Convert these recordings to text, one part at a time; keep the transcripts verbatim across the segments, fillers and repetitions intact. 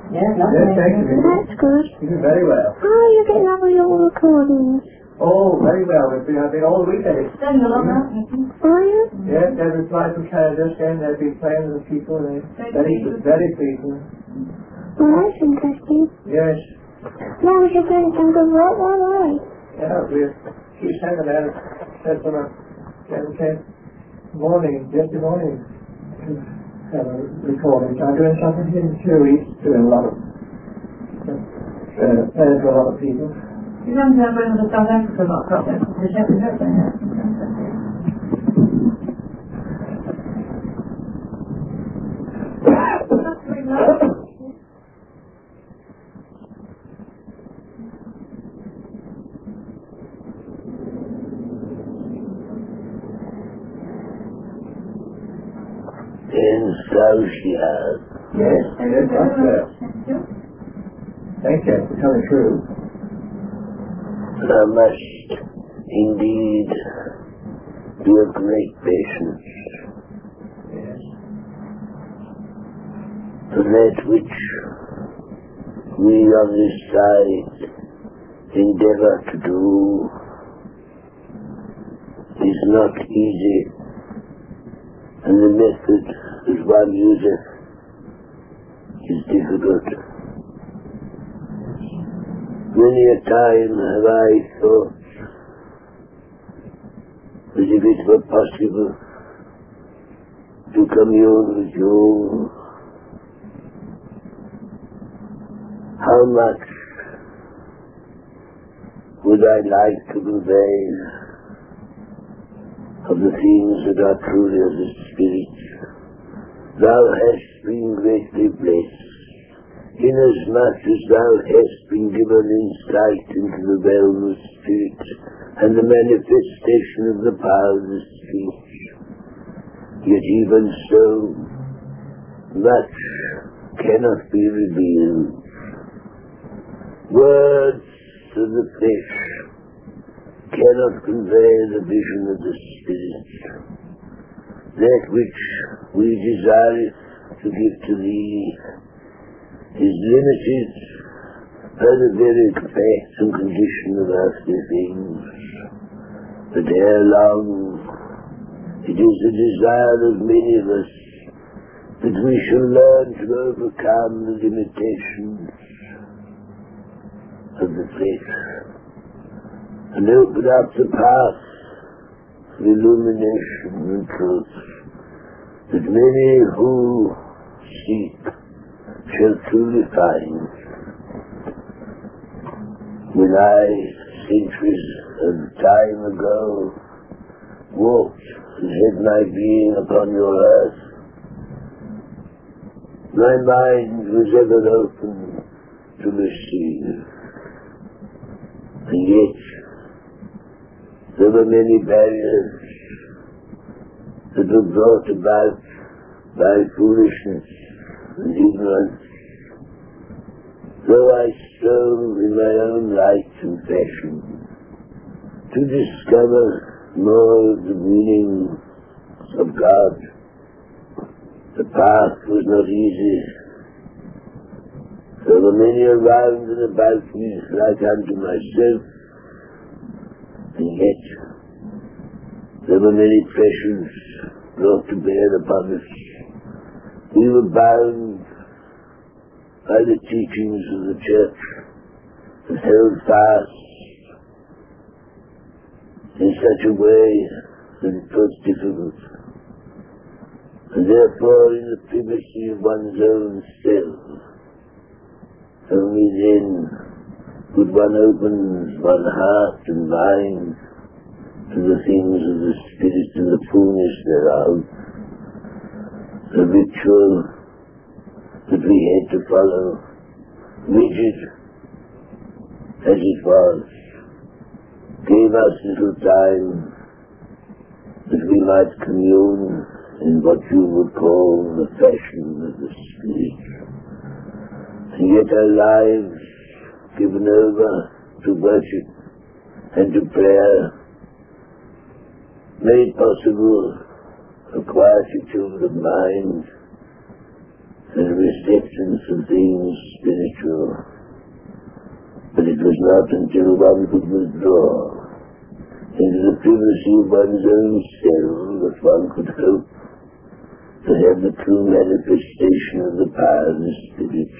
Yeah, lovely. Yes, thank you. That's good. You do very well. How are you getting on with your recordings? Oh, very well. We've been, I've been all weekend. Done a lot now. Are you? Yes, they've replied from Canada, saying they've been playing with the people. They very, very pleasing. Well, that's interesting. Yes. As long as you're doing some good work, all right. Yeah, we're, she's hanging there. Said from her, okay, morning, yesterday morning, to have a recording. So I'm doing something here in two weeks, doing a lot of, uh, playing for a lot of people. You don't have one of the South Africa lot problems. The Shepherd Hut there. And so she has. Yes, yes, that's it. Thank you for coming through. I must indeed be a great patience Yes. for that which we on this side endeavour to do is not easy, and the method that one useth is difficult. Many a time have I thought as if it were possible to commune with you. How much would I like to convey of the things that are truly of the Spirit? Thou hast been greatly blessed, inasmuch as thou hast been given insight into the realm of spirit and the manifestation of the power of the speech. Yet even so, much cannot be revealed. Words of the flesh cannot convey the vision of the Spirit. That which we desire to give to thee is limited by the very fact and condition of earthly things. But ere long, it is the desire of many of us that we shall learn to overcome the limitations of the flesh and open up the path of illumination and truth, that many who seek shall truly find. When I, centuries of time ago, walked and had my being upon your earth, my mind was ever open to receive. And yet, there were many barriers that were brought about by foolishness and ignorance. Though I strove in my own light and fashion to discover more of the meaning of God, the path was not easy. There were many around and about me like unto myself, and yet there were many pressures brought to bear upon us. We were bound by the teachings of the Church and held fast in such a way that it was difficult. And therefore, in the privacy of one's own self, only then could one open one's heart and mind to the things of the Spirit and the fullness thereof. The ritual that we had to follow, rigid as it was, gave us little time that we might commune in what you would call the fashion of the Spirit. And yet our lives given over to worship and to prayer made possible a quietude of mind and perceptions of things spiritual. But it was not until one could withdraw into the privacy of one's own self that one could hope to have the true manifestation of the power of the Spirit.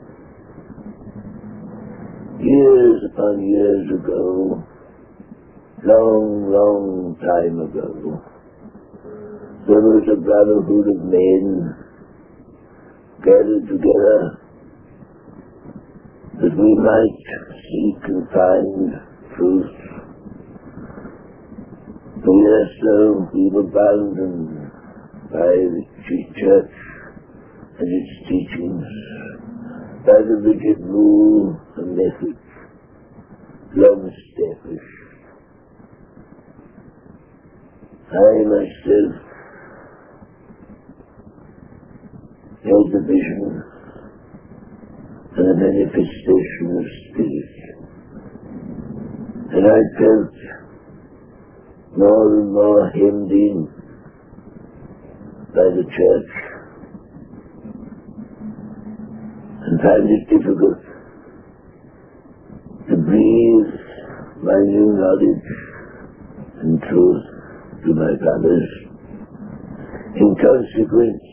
Years upon years ago, long, long time ago, there was a brotherhood of men gathered together that we might seek and find truth. Yes, so we were bound by the church and its teachings, by the rigid rule and method, long established. I myself had the vision and the manifestation of Spirit, and I felt more and more hemmed in by the church, and found it difficult to breathe my new knowledge and truth to my brothers. In consequence,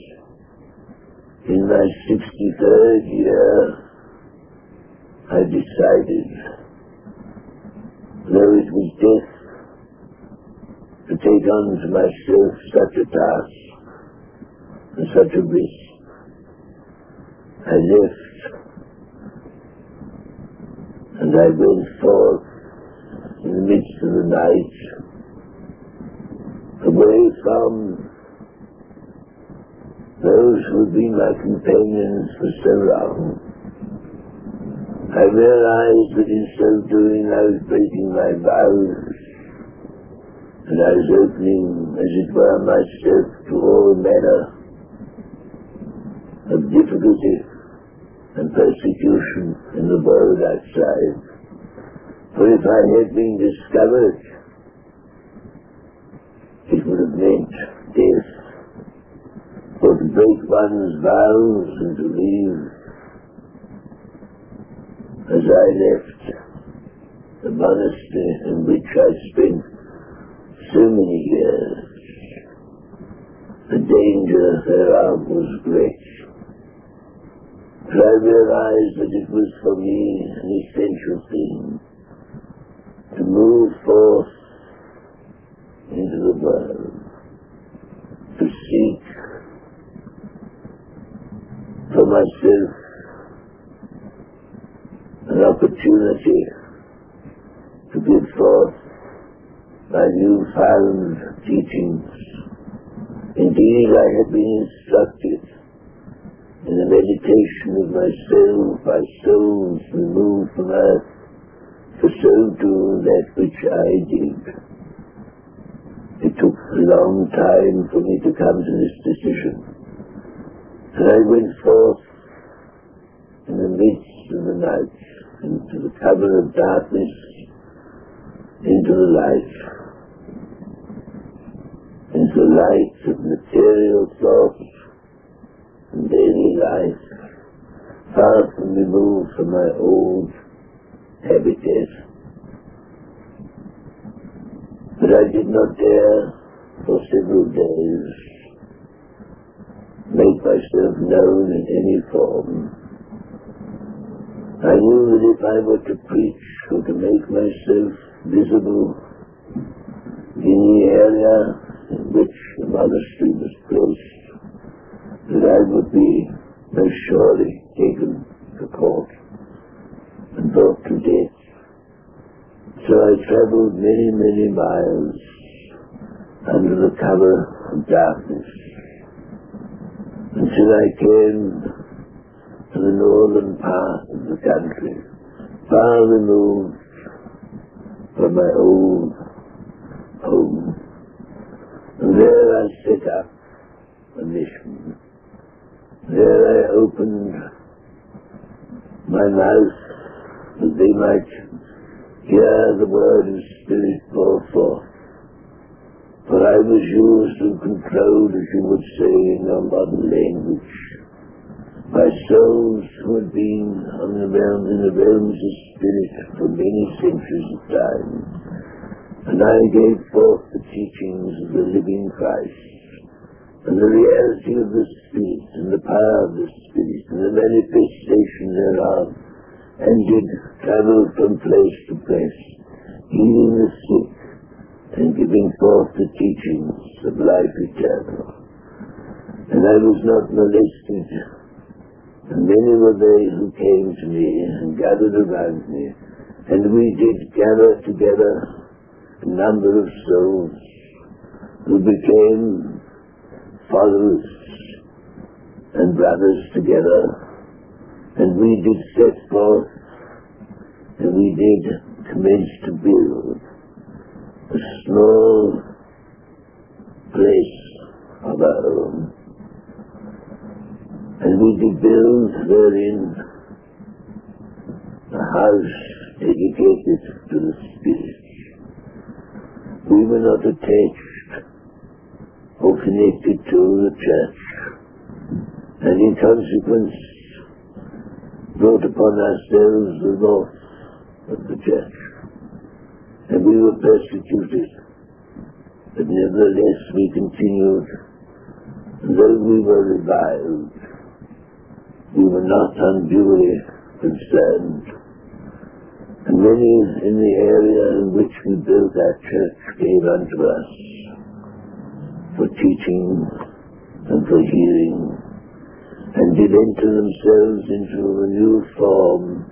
in my sixty-third year, I decided, though it was death, to take on to myself such a task and such a risk. I left, and I went forth in the midst of the night, away from those who had been my companions for so long. I realized that in so doing I was breaking my vows, and I was opening, as it were, myself to all manner of difficulty and persecution in the world outside. For if I had been discovered, it would have meant death. For to break one's vows and to leave, as I left the monastery in which I spent so many years, the danger thereof was great. But I realized that it was for me an essential thing to move forth into the world, to seek for myself an opportunity to give forth my newfound teachings. Indeed, I had been instructed in the meditation of my soul by souls removed from earth to so do that which I did. It took a long time for me to come to this decision, and I went forth in the midst of the night, into the cover of darkness, into the light, into the light of material thought and daily life, far from removed from my old habitat. But I did not dare, for several days, make myself known in any form. I knew that if I were to preach or to make myself visible in the area in which the monastery was placed, that I would be most surely taken to court and brought to death. So I travelled many, many miles under the cover of darkness until I came to the northern part of the country, far removed from my old home. And there I set up a mission. There I opened my mouth that they might hear the word of Spirit pour forth. For I was used and controlled, as you would say in your modern language, by souls who had been on the realms in the realms of spirit for many centuries of time. And I gave forth the teachings of the living Christ, and the reality of the Spirit, and the power of the Spirit, and the manifestation thereof, and did travel from place to place, healing the sick, and giving forth the teachings of life eternal. And I was not molested, and many were they who came to me and gathered around me, and we did gather together a number of souls who became followers and brothers together, and we did set forth, and we did commence to build a small place of our own, and we did build therein a house dedicated to the Spirit. We were not attached or connected to the church, and in consequence brought upon ourselves the loss of the church, and we were persecuted, but nevertheless we continued, and though we were reviled, we were not unduly concerned. And many in the area in which we built our church gave unto us for teaching and for healing, and did enter themselves into a new form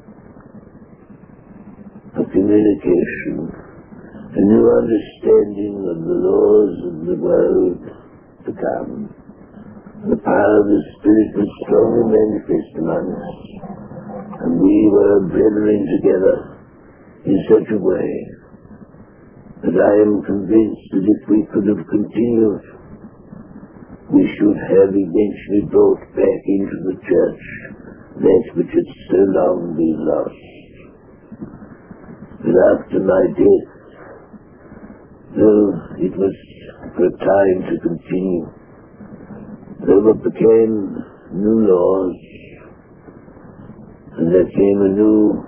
of communication, a new understanding of the laws of the world to come. The power of the Spirit was strongly manifest among us, and we were brethren together in such a way that I am convinced that if we could have continued, we should have eventually brought back into the church that which had so long been lost. But after my death, though it was for a time to continue, there became new laws, and there came a new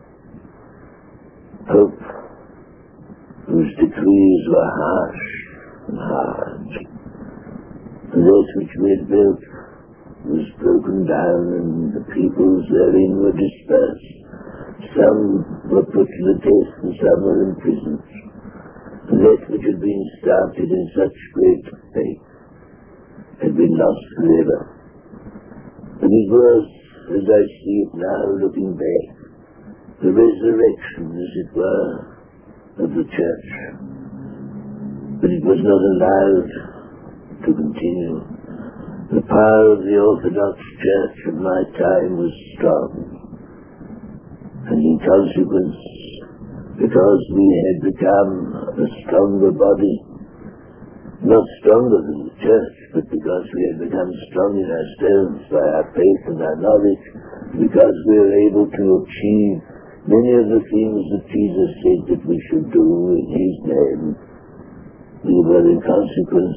Pope whose decrees were harsh and hard. And that which we had built was broken down, and the peoples therein were dispersed. Some were put to the test, and some were imprisoned. And that which had been started in such great faith had been lost forever. And it was, as I see it now, looking back, the resurrection, as it were, of the church. But it was not allowed to continue. The power of the Orthodox Church of my time was strong, and in consequence, because we had become a stronger body, not stronger than the church, but because we had become strong in ourselves by our faith and our knowledge, because we were able to achieve many of the things that Jesus said that we should do in His name, we were in consequence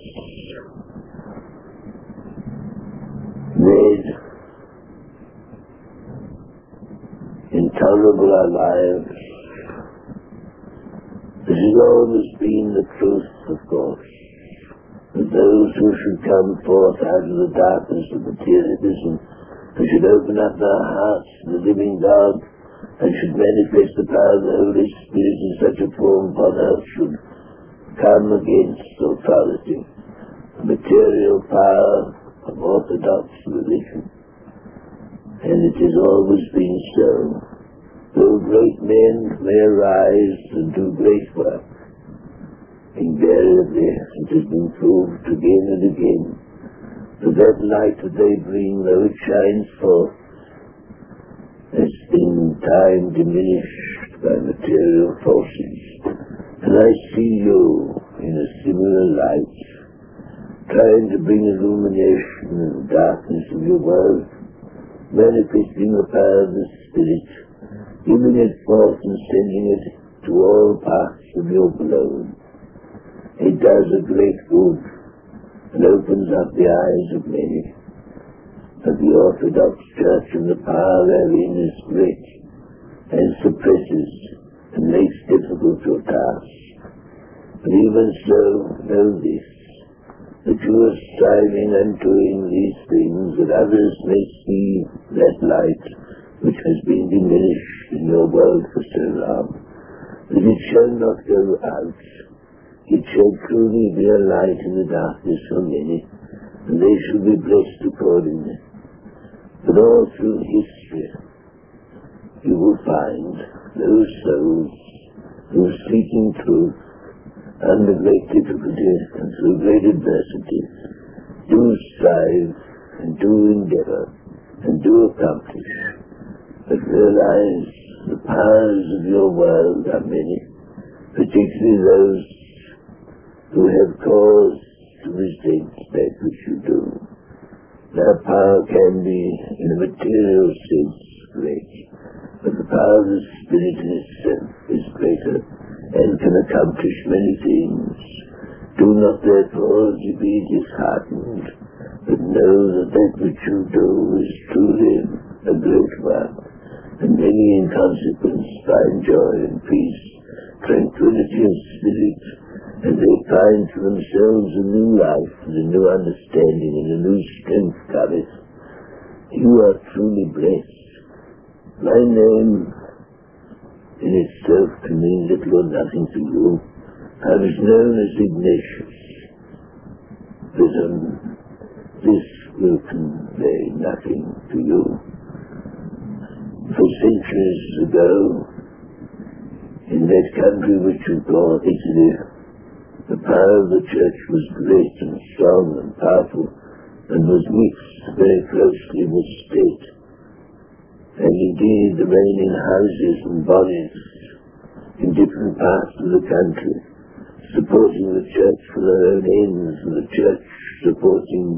made intolerable our lives. This has always been the truth, of course, that those who should come forth out of the darkness of materialism, who should open up their hearts to the living God, and should manifest the power of the Holy Spirit in such a form upon earth, should come against authority, the material power of Orthodox religion. And it has always been so. Though great men may arise and do great work, invariably it has been proved again and again that that light that they bring, though it shines forth, has in time diminished by material forces. And I see you in a similar light, trying to bring illumination in the darkness of your world, manifesting the power of the Spirit, giving it forth and sending it to all parts of your globe. It does a great good and opens up the eyes of many. of the Orthodox Church and the power therein is great, and suppresses and makes difficult your task. But even so, know this, that you are striving and doing these things that others may see that light which has been diminished in your world for so long, that it shall not go out. It shall truly be a light in the darkness for many, and they shall be blessed accordingly. But all through history you will find those souls who are seeking truth under great difficulty and through great adversity do strive and do endeavour and do accomplish, but realize the powers of your world are many, particularly those who have cause to resent that which you do. Their power can be, in a material sense, great, but the power of the Spirit in itself is greater and can accomplish many things. Do not therefore be disheartened, but know that that which you do is truly a great work, and many in consequence find joy and peace, tranquility of spirit, and they find for themselves a new life and a new understanding and a new strength of it. You are truly blessed. My name in itself can mean little or nothing to you. I was known as Ignatius, but um, this will convey nothing to you. For centuries ago, in that country which you call Italy, the power of the Church was great and strong and powerful, and was mixed very closely with state. And indeed the reigning houses and bodies in different parts of the country, supporting the Church for their own ends, and the Church supporting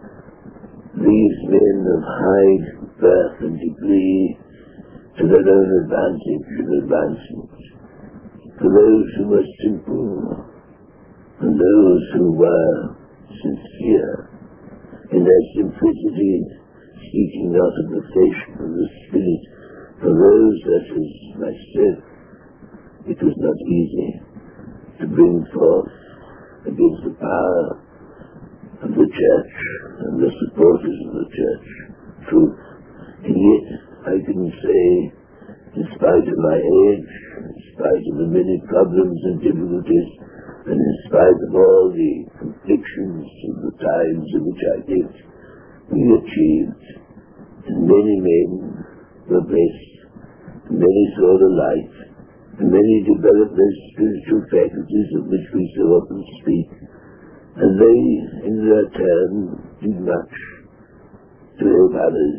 these men of high birth and degree to their own advantage and advancement. For those who were simple and those who were sincere in their simplicity, seeking not of the flesh but the spirit, for those such as myself, it was not easy to bring forth against the power of the Church and the supporters of the Church truth. And yet I can say, in spite of my age, in spite of the many problems and difficulties, and in spite of all the conflictions of the times in which I lived, we achieved, and many men were blessed, and many saw the light, and many developed those spiritual faculties of which we so often speak, and they, in their turn, did much to help others.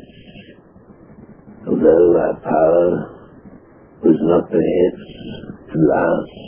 Although our power was not perhaps to last,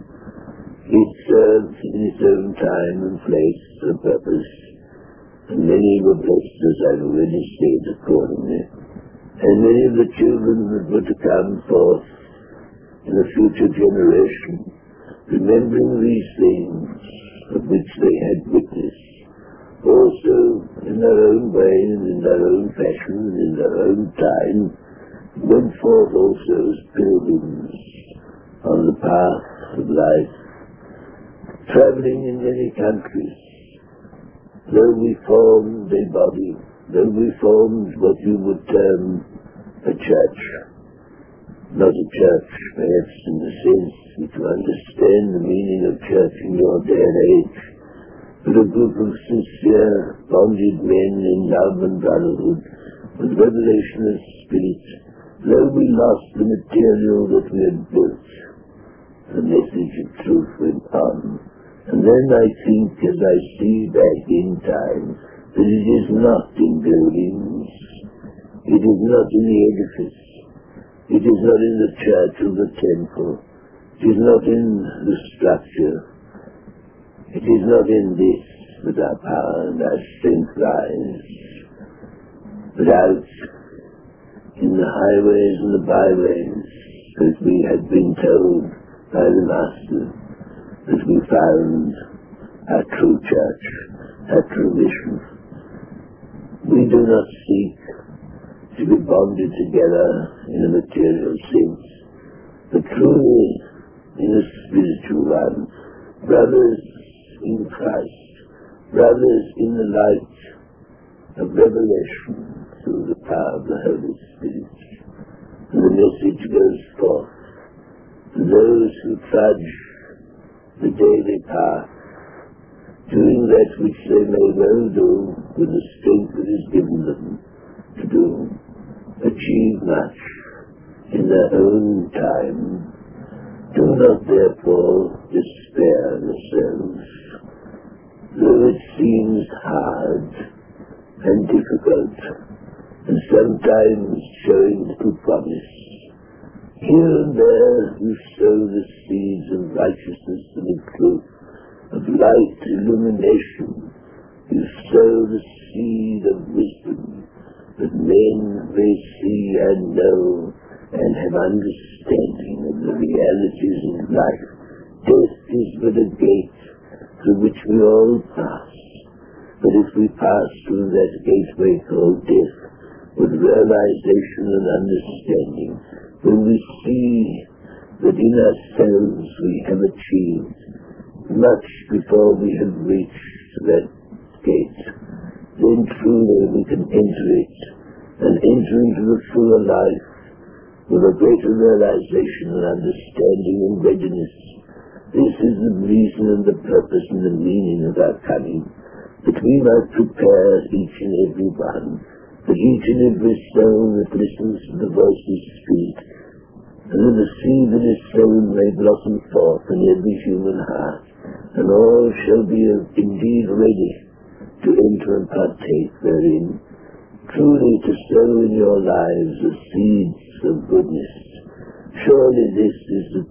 it served in its own time and place a purpose, and many were blessed, as I've already said, accordingly. And many of the children that were to come forth in a future generation, remembering these things of which they had witness, also in their own way and in their own fashion and in their own time, went forth also as pilgrims on the path of life, travelling in many countries. Though we formed a body, though we formed what you would term a church, not a church perhaps in the sense that you understand the meaning of church in your day and age, but a group of sincere, bonded men in love and brotherhood, with revelation of spirit, though we lost the material that we had built, the message of truth went on. And then I think, as I see back in time, that it is not in buildings, it is not in the edifice, it is not in the church or the temple, it is not in the structure, it is not in this that our power and our strength lies, but out in the highways and the byways, as we had been told by the Master, that we found our true church, our true mission. We do not seek to be bonded together in a material sense, but truly in a spiritual one, brothers in Christ, brothers in the light of revelation through the power of the Holy Spirit. And the message goes forth to those who trudge the daily path, doing that which they may well do with the strength that is given them to do, achieve much in their own time. Do not therefore despair yourselves, though it seems hard and difficult, and sometimes showing little promise. Here and there you sow the seeds of righteousness and of truth, of light illumination. You sow the seed of wisdom, that men may see and know and have understanding of the realities of life. Death is but a gate through which we all pass. But if we pass through that gateway called death with realization and understanding, when we see that in ourselves we have achieved much before we have reached that gate, then truly we can enter it and enter into the fuller life with a greater realization and understanding and readiness. This is the reason and the purpose and the meaning of our coming, that we might prepare each and every one, that each and every soul that listens to the voices speak, and that the seed that is sown may blossom forth in every human heart, and all shall be indeed ready to enter and partake therein. Truly to sow in your lives the seeds of goodness. Surely this is the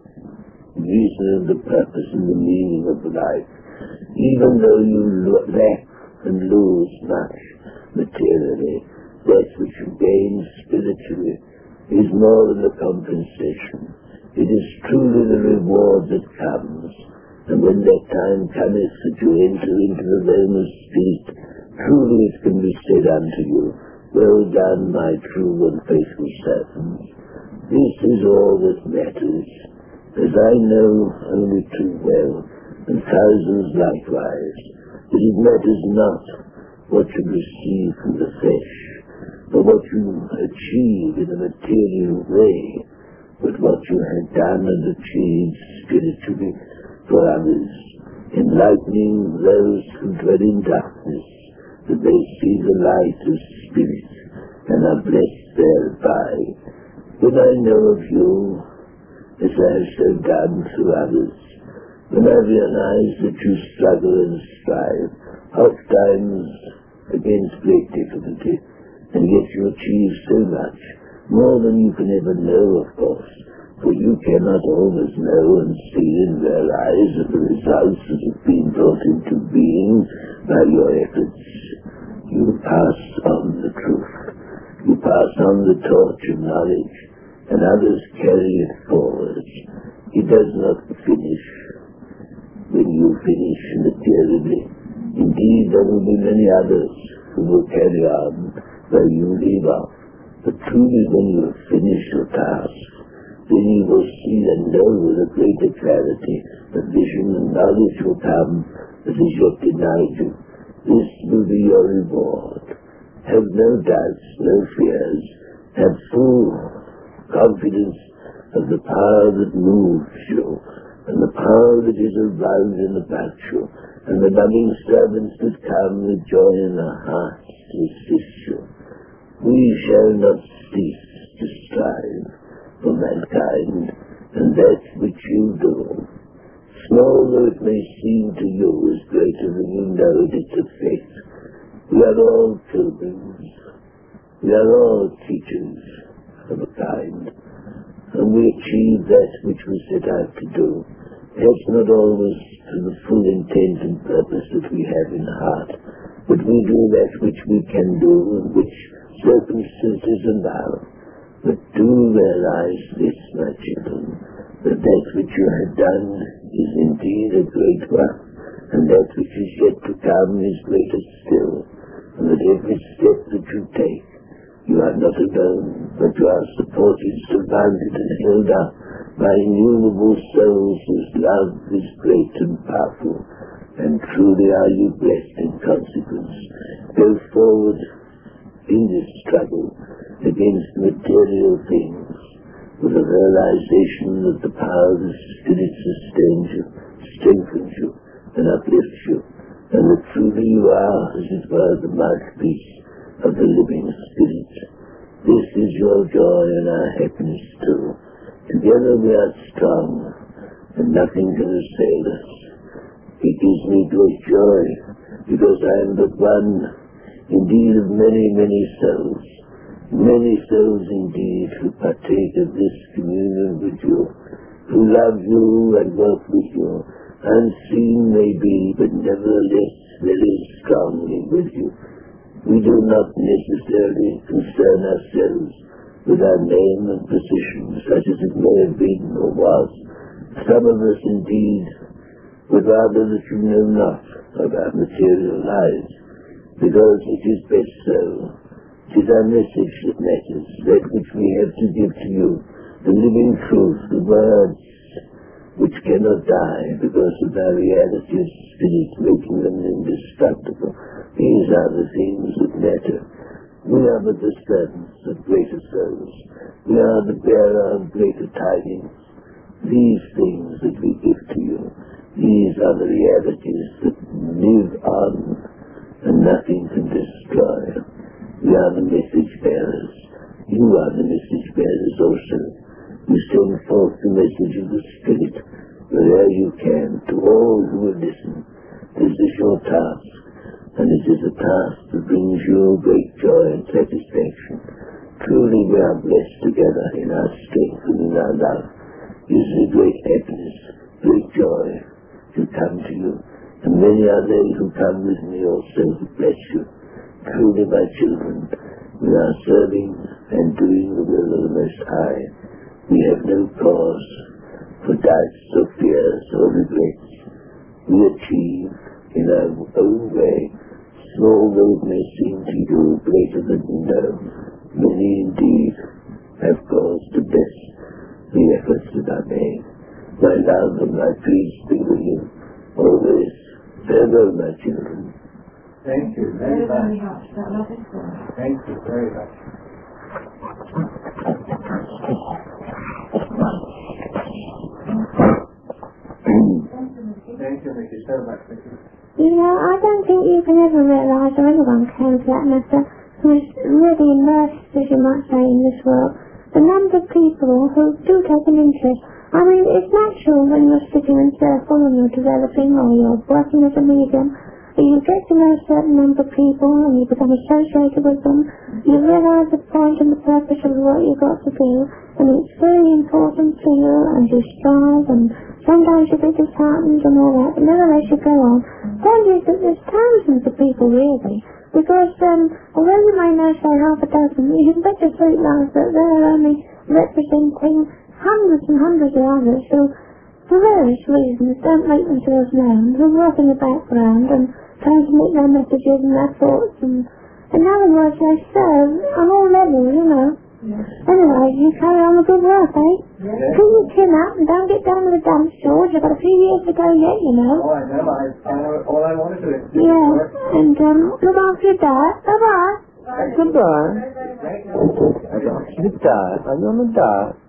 reason and the purpose and the meaning of life. Even though you lack and lose much materially, that which you gain spiritually is more than a compensation. It is truly the reward that comes. And when that time cometh that you enter into the realm of spirit, truly it can be said unto you, well done, my true and faithful servant. This is all that matters, as I know only too well, and thousands likewise, that it matters not what you receive from the flesh, but what you achieve in a material way, but what you have done and achieved spiritually for others, enlightening those who dwell in darkness, that they see the light of spirit and are blessed thereby. When I know of you, as I have so done through others, when I realize that you struggle and strive, oft times against great difficulty, and yet you achieve so much, more than you can ever know, of course, for you cannot always know and see and realize the results that have been brought into being by your efforts. You pass on the truth. You pass on the torch of knowledge, and others carry it forward. It does not finish when you finish materially. Indeed, there will be many others who will carry on where you leave off. But truly, when you have finished your task, then you will see and know with a greater clarity the vision and knowledge will come that is yet denied you. This will be your reward. Have no doubts, no fears. Have full confidence of the power that moves you, and the power that is around and about you, and the loving servants that come with joy in their hearts to assist you. We shall not cease to strive for mankind, and that which you do, small though it may seem to you, is greater than you know its effect. We are all pilgrims. We are all teachers of a kind, and we achieve that which we set out to do. Perhaps not always to the full intent and purpose that we have in heart, but we do that which we can do and which circumstances allow. But do realize this, my children, that that which you have done is indeed a great one, and that which is yet to come is greater still. and that every step that you take, you are not alone, but you are supported, surrounded, and held up by innumerable souls whose love is great and powerful, and truly are you blessed in consequence. Go forward in this struggle against material things, with a realization that the power of the Spirit sustains you, strengthens you, and uplifts you, and that truly you are, as it were, the mouthpiece of the living Spirit. This is your joy and our happiness too. Together we are strong, and nothing can assail us. It gives me great joy, because I am but one, indeed, of many, many souls. Many souls indeed who partake of this communion with you, who love you and work with you, unseen may be, but nevertheless very strongly with you. We do not necessarily concern ourselves with our name and position, such as it may have been or was. Some of us indeed would rather that you know not of our material lives, because it is best so. It is our message that matters, that which we have to give to you, the living truth, the words which cannot die because of their reality of spirit, making them indestructible. These are the things that matter. We are but the servants of greater souls. We are the bearer of greater tidings. These things that we give to you, these are the realities that live on, and nothing can destroy. We are the message bearers. You are the message bearers also. You send forth the message of the Spirit wherever you can to all who will listen. This is your task, and it is a task that brings you great joy and satisfaction. Truly we are blessed together in our strength and in our love. This is a great happiness, great joy to come to you. And many are they who come with me also to bless you. Truly, my children, we are serving and doing the will of the Most High. We have no cause for doubts or fears or regrets. We achieve in our own way, small though it may seem to you, greater than you know. Many indeed have cause to bless the efforts that are made. My love and my peace be with you always. Farewell, my children. Thank you very Very, very much. much. That love is good. Thank you very much. Thank you, Mickey, so much, Mickey. You know, I don't think you can ever realise, or anyone can for that matter, who is really immersed, as you might say, in this world, the number of people who do take an interest. I mean, it's natural when you're sitting in circle and you're developing or you're working as a medium, you get to know a certain number of people and you become associated with them. You realise the point and the purpose of what you've got to do, and it's very important to you, and you strive, and sometimes you get disheartened and all that, but nevertheless you go on. The point is that there's thousands of people really, because um, although you may know say half a dozen, you can bet your sweet life that they're only representing hundreds and hundreds of others who, for various reasons, don't make themselves known, who work in the background and transmit their messages and their thoughts, and in other words, they serve on all levels, you know. Yes. Anyway, you carry on the good work, eh? Yes. Keep your chin up and don't get down to the dumps, George. You've got a few years to go yet, you know. Oh, I know. I, I know all I want to do is do Yeah, work. and um, look after your diet. Bye-bye. Thank you. Goodbye. Thank you. I got to the diet. I'm on the diet.